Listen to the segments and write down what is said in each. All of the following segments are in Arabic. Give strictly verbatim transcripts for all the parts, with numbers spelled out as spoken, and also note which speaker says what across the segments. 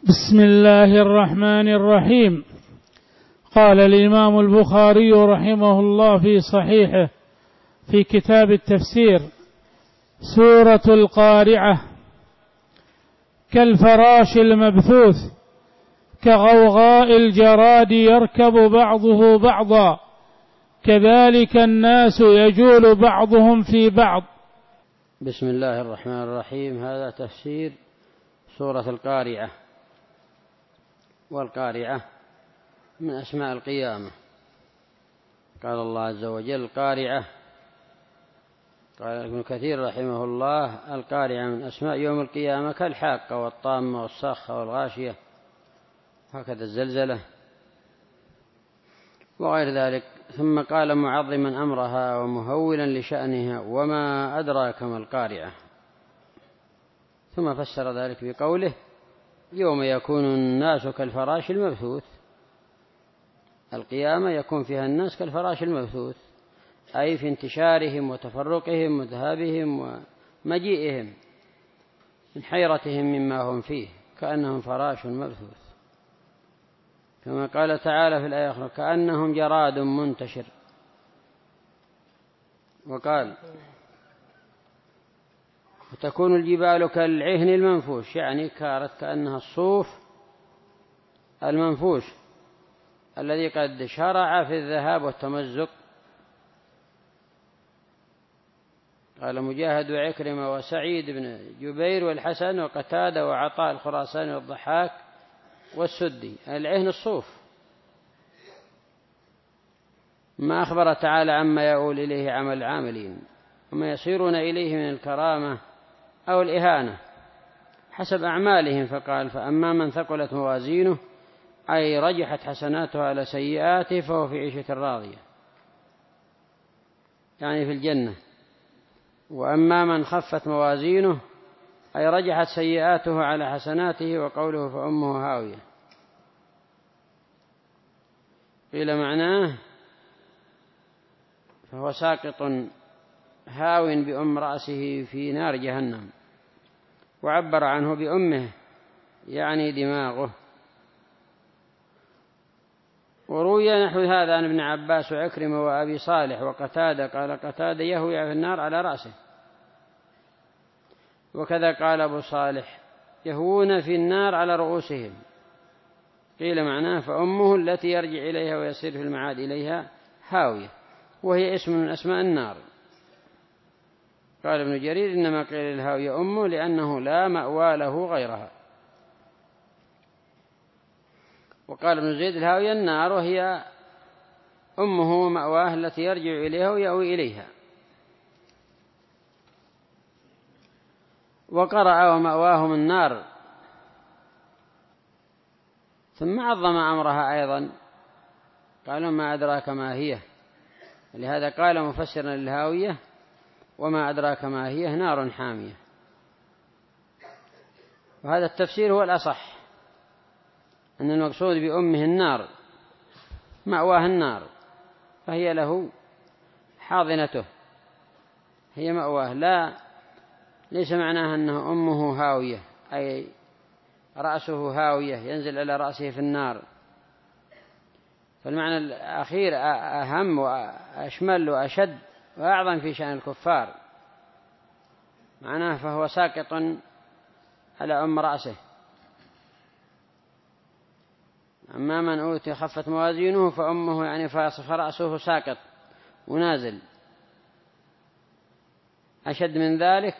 Speaker 1: بسم الله الرحمن الرحيم. قال الإمام البخاري رحمه الله في صحيحه في كتاب التفسير: سورة القارعة كالفراش المبثوث كغوغاء الجراد يركب بعضه بعضا كذلك الناس يجول بعضهم في بعض.
Speaker 2: بسم الله الرحمن الرحيم. هذا تفسير سورة القارعة، والقارعة من أسماء القيامة. قال الله عز وجل القارعة، قال ابن كثير رحمه الله: القارعة من أسماء يوم القيامة كالحاقة والطامة والصاخة والغاشية، هكذا الزلزلة وغير ذلك. ثم قال معظما أمرها ومهولا لشأنها: وما أدراك ما القارعة. ثم فسر ذلك بقوله: يوم يكون الناس كالفراش المبثوث. القيامة يكون فيها الناس كالفراش المبثوث، أي في انتشارهم وتفرقهم وذهابهم ومجيئهم من حيرتهم مما هم فيه، كأنهم فراش مبثوث. كما قال تعالى في الآية الأخرى: كأنهم جراد منتشر. وقال: وتكون الجبال كالعهن المنفوش، يعني كانت كأنها الصوف المنفوش الذي قد شرع في الذهاب والتمزق. قال مجاهد وعكرمة وسعيد بن جبير والحسن وقتادة وعطاء الخراساني والضحاك والسدي: العهن الصوف، ما أخبر تعالى عما يؤول إليه عمل العاملين وما يصيرون إليه من الكرامة أو الإهانة حسب أعمالهم. فقال: فأما من ثقلت موازينه، أي رجحت حسناته على سيئاته، فهو في عيشة راضية، يعني في الجنة. وأما من خفت موازينه، أي رجحت سيئاته على حسناته، وقوله فأمه هاوية. قيل معناه فهو ساقط هاو بأم رأسه في نار جهنم، وعبر عنه بأمه يعني دماغه. وروي نحو هذا عن ابن عباس وعكرمة وأبي صالح وقتادة. قال قتادة: يهوي في النار على رأسه. وكذا قال أبو صالح: يهوون في النار على رؤوسهم. قيل معناه فأمه التي يرجع إليها ويصير في المعاد إليها هاوية، وهي اسم من أسماء النار. قال ابن جرير: إنما قيل الهاوية أمه لأنه لا مأوى له غيرها. وقال ابن زيد: الهاوية النار، وهي أمه ومأواه التي يرجع إليها ويأوي إليها. وقرأ: ومأواهم النار. ثم عظم أمرها أيضا، قالوا: ما أدراك ما هي. لهذا قال مفسرا للهاوية: وما أدراك ما هي، نار حامية. وهذا التفسير هو الأصح، أن المقصود بأمه النار، مأواه النار، فهي له حاضنته، هي مأواه. لا، ليس معناها أنه أمه هاوية أي رأسه هاوية ينزل على رأسه في النار. فالمعنى الأخير أهم وأشمل وأشد وأعظم في شأن الكفار، معناه فهو ساقط على أم رأسه. أما من أوتي خفت موازينه فأمه يعني فرأسه ساقط ونازل. أشد من ذلك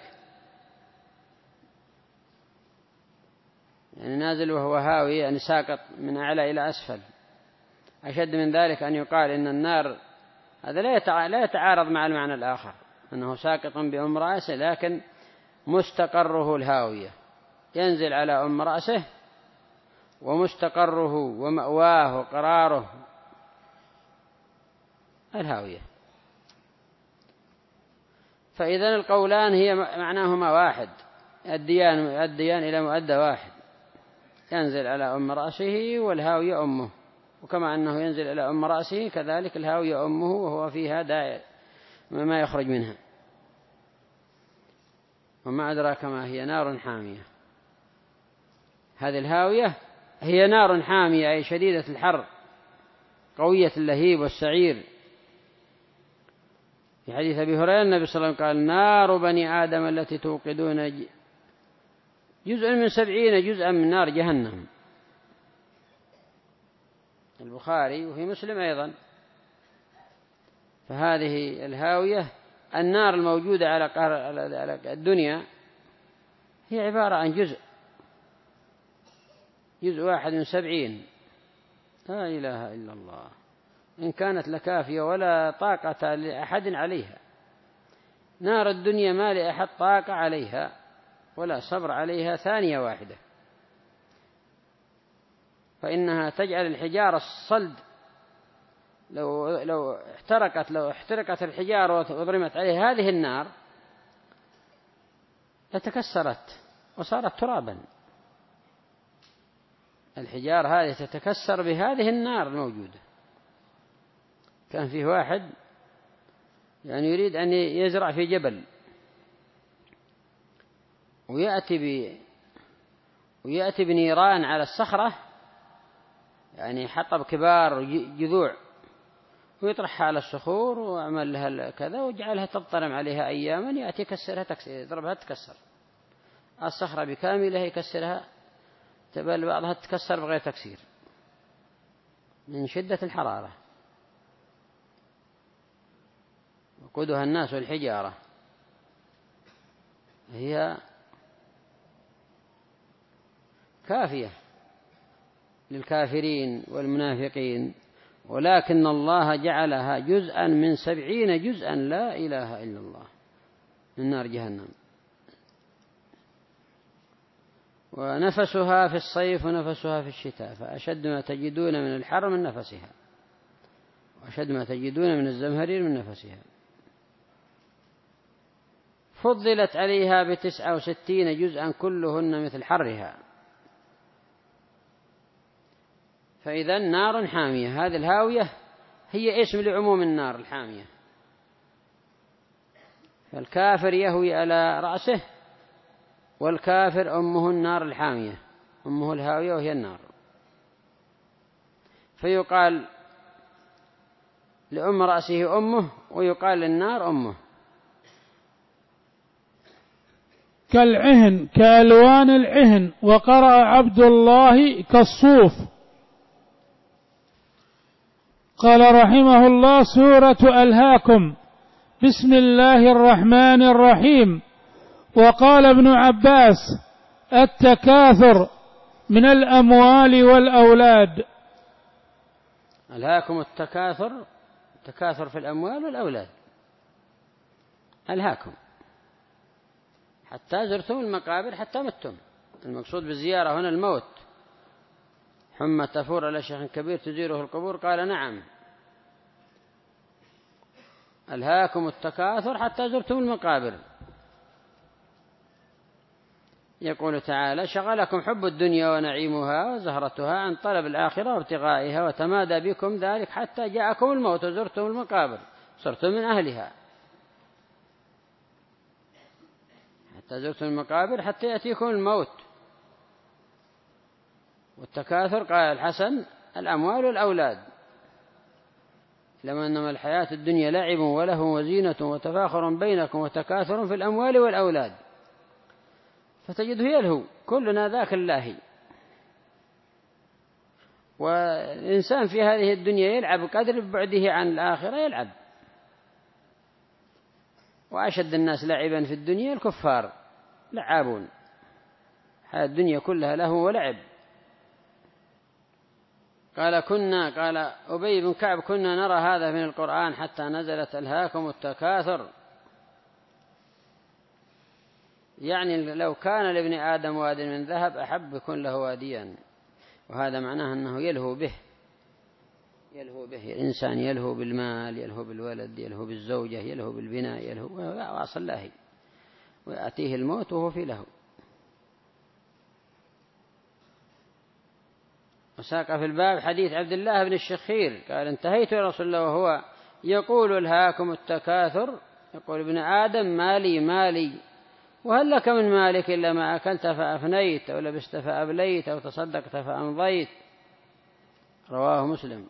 Speaker 2: يعني نازل وهو هاوي، يعني ساقط من أعلى إلى أسفل. أشد من ذلك أن يقال إن النار، هذا لا يتعارض مع المعنى الآخر، أنه ساقط بأم رأسه، لكن مستقره الهاوية، ينزل على أم رأسه، ومستقره ومأواه وقراره الهاوية. فإذن القولان هي معناهما واحد، الديان الديان إلى مؤدى واحد، ينزل على أم رأسه والهاوية أمه. وكما أنه ينزل على أم رأسه كذلك الهاوية أمه، وهو فيها دائر ما يخرج منها. وما أدراك ما هي، نار حامية. هذه الهاوية هي نار حامية أي شديدة الحر قوية اللهيب والسعير. في حديث أبي هريرة النبي صلى الله عليه وسلم قال نار بني آدم التي توقدون جزء من سبعين جزءا من نار جهنم. البخاري وفي مسلم أيضا. فهذه الهاوية النار الموجودة على الدنيا هي عبارة عن جزء جزء واحد من سبعين. لا إله إلا الله. إن كانت لكافية ولا طاقة لأحد عليها. نار الدنيا ما لأحد طاقة عليها ولا صبر عليها ثانية واحدة، فإنها تجعل الحجارة الصلد لو لو احترقت لو احترقت الحجارة وضرمت عليها هذه النار لتكسرت وصارت ترابا. الحجارة هذه تتكسر بهذه النار الموجودة. كان فيه واحد يعني يريد أن يزرع في جبل ويأتي ب ويأتي بنيران على الصخرة، يعني حطب كبار جذوع ويطرحها على الصخور وعمل لها كذا وجعلها تضطرم عليها أياما، يأتي يكسرها تكسر يضربها تكسر الصخرة بكاملها يكسرها، بل بعضها تتكسر بغير تكسير من شدة الحرارة. وقودها الناس والحجارة هي كافية للكافرين والمنافقين، ولكن الله جعلها جزءا من سبعين جزءا لا إله إلا الله من نار جهنم. ونفسها في الصيف ونفسها في الشتاء، فأشد ما تجدون من الحر من نفسها وأشد ما تجدون من الزمهرير من نفسها. فضلت عليها بتسعة وستين جزءا كلهن مثل حرها. فإذا نار حامية. هذه الهاوية هي اسم لعموم النار الحامية. فالكافر يهوي على رأسه، والكافر أمه النار الحامية، أمه الهاوية وهي النار. فيقال لأم رأسه أمه ويقال للنار أمه.
Speaker 1: كالعهن كألوان العهن. وقرأ عبد الله كالصوف. قال رحمه الله سورة ألهاكم بسم الله الرحمن الرحيم. وقال ابن عباس التكاثر من الأموال والأولاد.
Speaker 2: ألهاكم التكاثر، التكاثر في الأموال والأولاد. ألهاكم حتى زرتم المقابر حتى متم. المقصود بالزيارة هنا الموت. حمى تفور على شيخ كبير تزيره القبور، قال نعم. ألهاكم التكاثر حتى زرتم المقابر. يقول تعالى شغلكم حب الدنيا ونعيمها وزهرتها عن طلب الآخرة وابتغائها، وتمادى بكم ذلك حتى جاءكم الموت وزرتم المقابر، صرتم من أهلها. حتى زرتم المقابر حتى يأتيكم الموت. والتكاثر قال الحسن الأموال والأولاد، لما أنما الحياة الدنيا لعب وله وزينة وتفاخر بينكم وتكاثر في الأموال والأولاد. فتجده يلهو كلنا ذاك اللاهي. والإنسان في هذه الدنيا يلعب قدر بعده عن الآخرة يلعب. وأشد الناس لعبا في الدنيا الكفار لعابون. هذه الدنيا كلها لهو ولعب. قال كنا قال أبي بن كعب كنا نرى هذا من القرآن حتى نزلت ألهاكم التكاثر. يعني لو كان لابن آدم واد من ذهب أحب يكون له واديا. وهذا معناه أنه يلهو به يلهو به الإنسان، يلهو بالمال، يلهو بالولد، يلهو بالزوجة، يلهو بالبناء، يلهو واصل لاهي، ويأتيه الموت وهو في لهو. وساق في الباب حديث عبد الله بن الشخير قال انتهيت إلى رسول الله وهو يقول ألهاكم التكاثر، يقول ابن آدم مالي مالي وهل لك من مالك إلا ما أكلت فأفنيت أو لبست فأبليت أو تصدقت فأمضيت. رواه مسلم.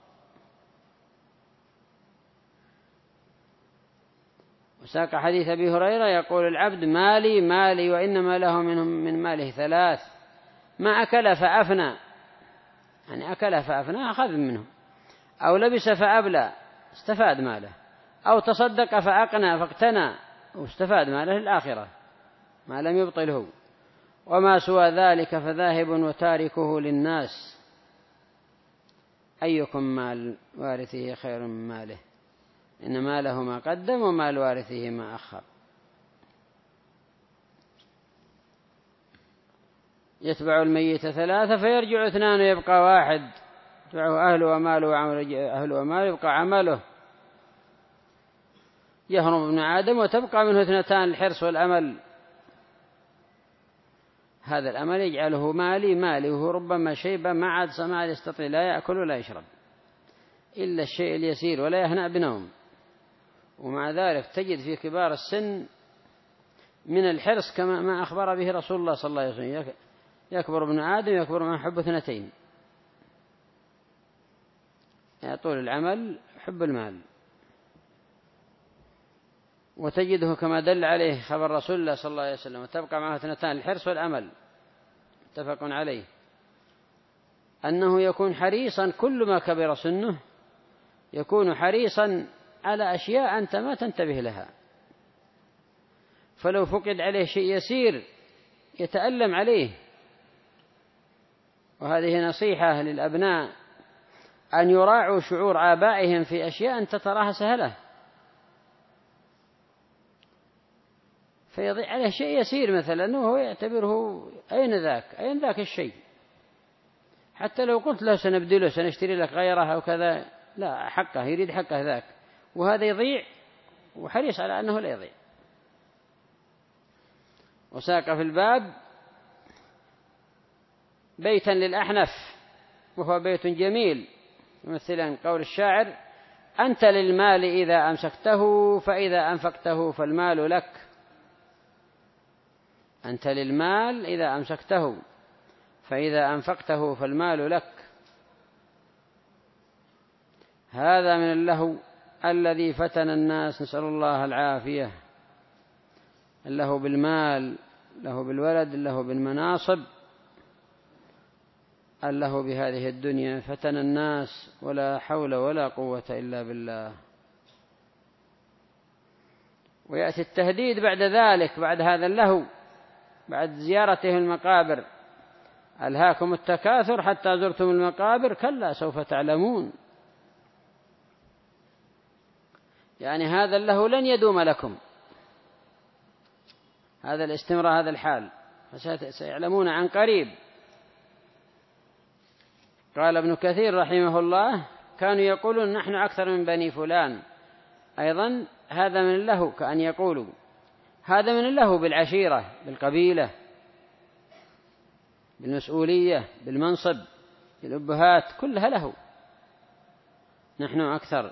Speaker 2: وساق حديث أبي هريرة يقول العبد مالي مالي وإنما له منهم من ماله ثلاث: ما أكل فأفنى، يعني أكل فأفنى أخذ منه، أو لبس فأبلى استفاد ماله، أو تصدق فأقنى فاقتنى واستفاد ماله الآخرة ما لم يبطله، وما سوى ذلك فذاهب وتاركه للناس. أيكم مال وارثه خير من ماله؟ إن ماله ما قدم ومال وارثه ما أخر. يتبع الميت ثلاثة فيرجع اثنان ويبقى واحد، يتبعه أهله وماله وعمل أهله وماله يبقى عمله. يهرم ابن آدم وتبقى منه اثنتان: الحرص والأمل. هذا الأمل يجعله مالي مالي، وهو ربما شيب ما عاد ما يستطيع لا يأكل ولا يشرب إلا الشيء اليسير ولا يهنأ بنوم. ومع ذلك تجد في كبار السن من الحرص كما ما أخبر به رسول الله صلى الله عليه وسلم: يكبر ابن آدم يكبر مع حب اثنتين، يعني طول العمل حب المال. وتجده كما دل عليه خبر رسول الله صلى الله عليه وسلم: وتبقى معه اثنتان: الحرص والأمل. متفق عليه أنه يكون حريصا كل ما كبر سنه، يكون حريصا على أشياء أنت ما تنتبه لها، فلو فقد عليه شيء يسير يتألم عليه. وهذه نصيحة للأبناء أن يراعوا شعور آبائهم في أشياء أنت تراها سهلة، فيضيع عليه شيء يسير مثلا وهو يعتبره أين ذاك أين ذاك الشيء، حتى لو قلت له سنبدله سنشتري لك غيره أو كذا، لا، حقه يريد حقه ذاك، وهذا يضيع وحريص على أنه لا يضيع. وساق في الباب بيتا للأحنف وهو بيت جميل مثلا قول الشاعر: أنت للمال إذا أمسكته فإذا أنفقته فالمال لك. أنت للمال إذا أمسكته فإذا أنفقته فالمال لك. هذا من اللهو الذي فتن الناس، نسأل الله العافية. اللهو بالمال، اللهو بالولد، اللهو بالمناصب، اللهو بهذه الدنيا فتن الناس، ولا حول ولا قوة إلا بالله. ويأتي التهديد بعد ذلك، بعد هذا اللهو، بعد زيارته المقابر: ألهاكم التكاثر حتى زرتم المقابر كلا سوف تعلمون. يعني هذا اللهو لن يدوم لكم، هذا الاستمرار هذا الحال فسيعلمون عن قريب. قال ابن كثير رحمه الله: كانوا يقولون نحن أكثر من بني فلان. أيضا هذا من اللهو، كأن يقولوا هذا من اللهو بالعشيرة، بالقبيلة، بالمسؤولية، بالمنصب، بالأبهات، كلها لهو. نحن أكثر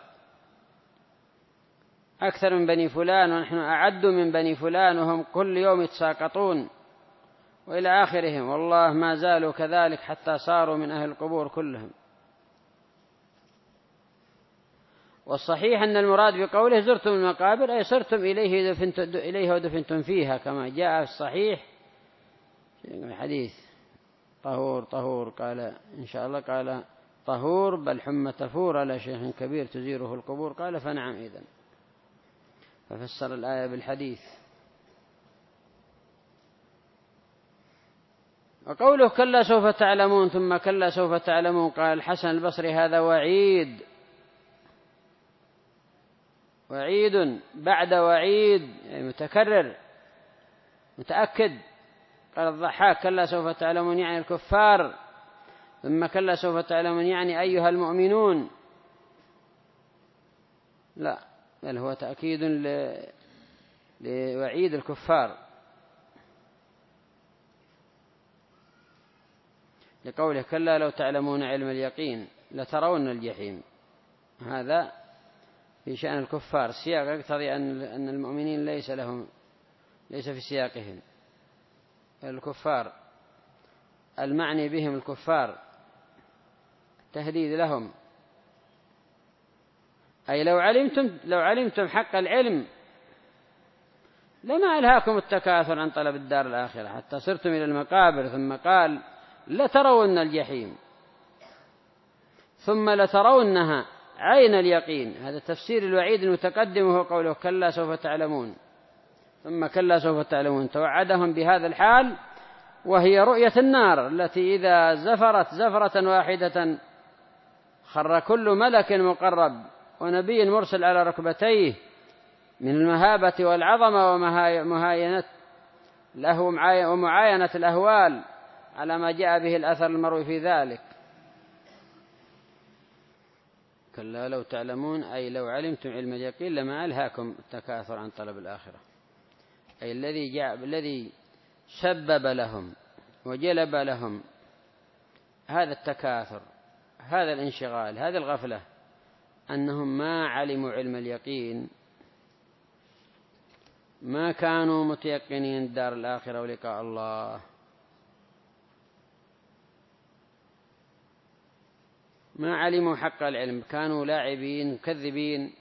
Speaker 2: أكثر من بني فلان، ونحن أعد من بني فلان، وهم كل يوم يتساقطون وإلى آخرهم. والله ما زالوا كذلك حتى صاروا من أهل القبور كلهم. والصحيح أن المراد بقوله زرتم المقابر أي صرتم إليه إليه ودفنتم فيها، كما جاء في الصحيح الحديث: طهور طهور، قال إن شاء الله قال طهور بل حمى تفور على شيخ كبير تزيره القبور، قال فنعم إذن، ففسر الآية بالحديث. وقوله كلا سوف تعلمون ثم كلا سوف تعلمون، قال الحسن البصري: هذا وعيد، وعيد بعد وعيد، يعني متكرر متأكد. قال الضحاك: كلا سوف تعلمون يعني الكفار، ثم كلا سوف تعلمون يعني أيها المؤمنون. لا، بل هو تأكيد لوعيد الكفار، لقوله: كلا لو تعلمون علم اليقين لترون الجحيم. هذا في شأن الكفار، السياق يقتضي أن المؤمنين ليس لهم ليس في سياقهم. الكفار، المعني بهم الكفار، تهديد لهم. أي لو علمتم لو علمتم حق العلم لما ألهاكم التكاثر عن طلب الدار الآخرة حتى صرتم إلى المقابر. ثم قال لترون الجحيم ثم لترونها عين اليقين. هذا تفسير الوعيد المتقدم، وهو قوله كلا سوف تعلمون، ثم كلا سوف تعلمون. توعدهم بهذا الحال، وهي رؤية النار التي إذا زفرت زفرة واحدة خر كل ملك مقرب ونبي مرسل على ركبتيه من المهابة والعظمة ومهاينة له ومعاينة الأهوال على ما جاء به الأثر المروي في ذلك. كلا لو تعلمون أي لو علمتم علم اليقين لما ألهاكم التكاثر عن طلب الآخرة، أي الذي جاء الذي سبب لهم وجلب لهم هذا التكاثر، هذا الانشغال، هذه الغفلة، أنهم ما علموا علم اليقين، ما كانوا متيقنين الدار الآخرة ولقاء الله، ما علموا حق العلم، كانوا لاعبين مكذبين.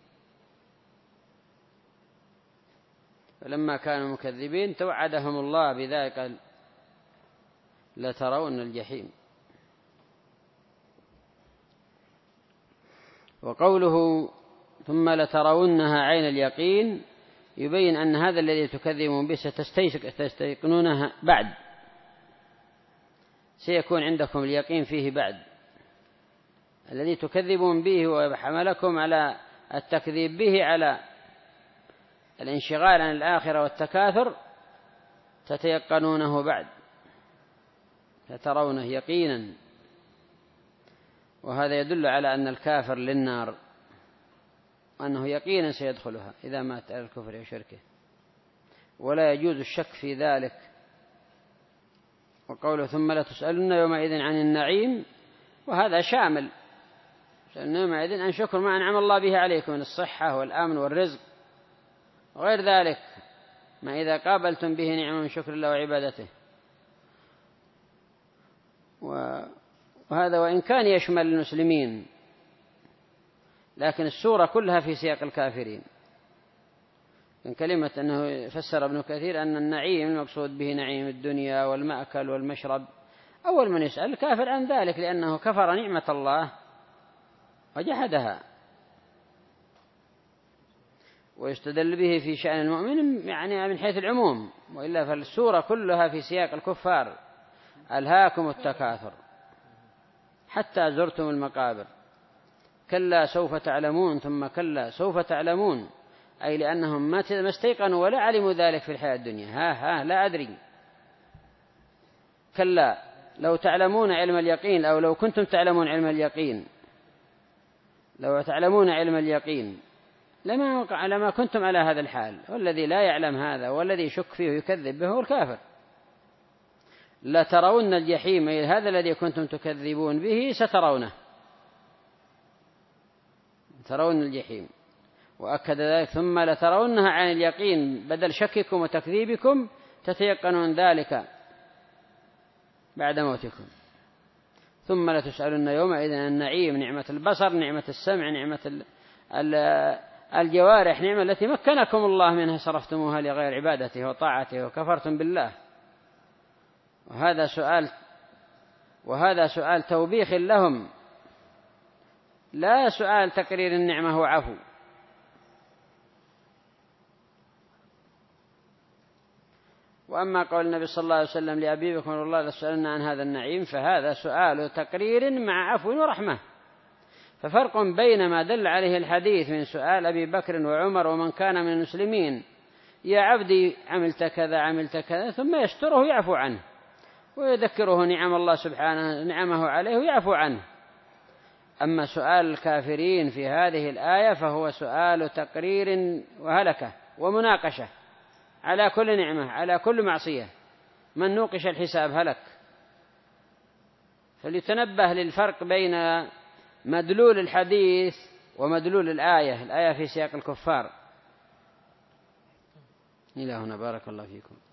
Speaker 2: فلما كانوا مكذبين توعدهم الله بذلك لترون الجحيم. وقوله ثم لترونها عين اليقين يبين أن هذا الذي تكذبون به ستستيقنونها بعد، سيكون عندكم اليقين فيه بعد. الذي تكذبون به وحملكم على التكذيب به على الانشغال عن الآخرة والتكاثر تتيقنونه بعد، سترونه يقينا. وهذا يدل على أن الكافر للنار، أنه يقينا سيدخلها إذا مات على الكفر وشركه، ولا يجوز الشك في ذلك. وقوله ثم لتسألن يومئذ عن النعيم، وهذا شامل يومئذ أن شكر ما أنعم الله به عليكم من الصحة والأمن والرزق وغير ذلك، ما إذا قابلتم به نعمة من شكر الله وعبادته. وهذا وإن كان يشمل المسلمين، لكن السورة كلها في سياق الكافرين. من كلمة أنه فسر ابن كثير أن النعيم المقصود به نعيم الدنيا والمأكل والمشرب. أول من يسأل الكافر عن ذلك، لأنه كفر نعمة الله وجحدها. ويستدل به في شأن المؤمن يعني من حيث العموم، وإلا فالسورة كلها في سياق الكفار. ألهاكم التكاثر حتى زرتم المقابر، كلا سوف تعلمون، ثم كلا سوف تعلمون، أي لأنهم ما استيقنوا ولا علموا ذلك في الحياة الدنيا. ها ها لا أدري. كلا لو تعلمون علم اليقين، أو لو كنتم تعلمون علم اليقين، لو تعلمون علم اليقين لما لما كنتم على هذا الحال. والذي لا يعلم هذا والذي يشك فيه ويكذب به هو الكافر. لترون الجحيم، أي هذا الذي كنتم تكذبون به سترونه، ترون الجحيم. وأكد ذلك ثم لترونها عن اليقين، بدل شككم وتكذيبكم تتيقنون ذلك بعد موتكم. ثم لتسألن يومئذ عن النعيم، نعمة البصر، نعمة السمع، نعمة الجوارح، نعمة التي مكنكم الله منها صرفتموها لغير عبادته وطاعته وكفرتم بالله. وهذا سؤال وهذا سؤال توبيخ لهم، لا سؤال تقرير النعمة وعفو. وأما قول النبي صلى الله عليه وسلم لأبي بكر الله لسألنا عن هذا النعيم، فهذا سؤال تقرير مع عفو ورحمة. ففرق بين ما دل عليه الحديث من سؤال أبي بكر وعمر ومن كان من المسلمين يا عبدي عملت كذا عملت كذا، ثم يستره يعفو عنه ويذكره نعم الله سبحانه نعمه عليه ويعفو عنه. أما سؤال الكافرين في هذه الآية فهو سؤال تقرير وهلكة ومناقشة على كل نعمة، على كل معصية. من نوقش الحساب هلك. فليتنبه للفرق بين مدلول الحديث ومدلول الآية. الآية في سياق الكفار. إلى هنا بارك الله فيكم.